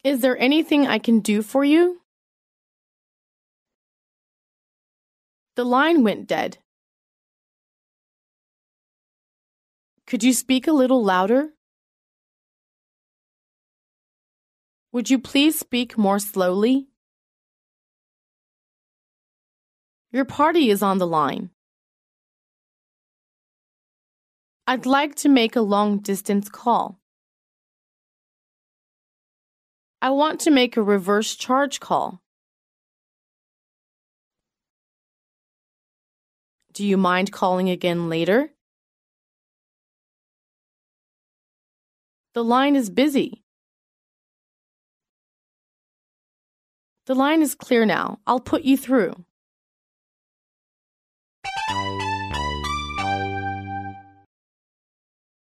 Is there anything I can do for you? The line went dead. Could you speak a little louder? Would you please speak more slowly? Your party is on the line. I'd like to make a long-distance call. I want to make a reverse charge call. Do you mind calling again later? The line is busy. The line is clear now. I'll put you through.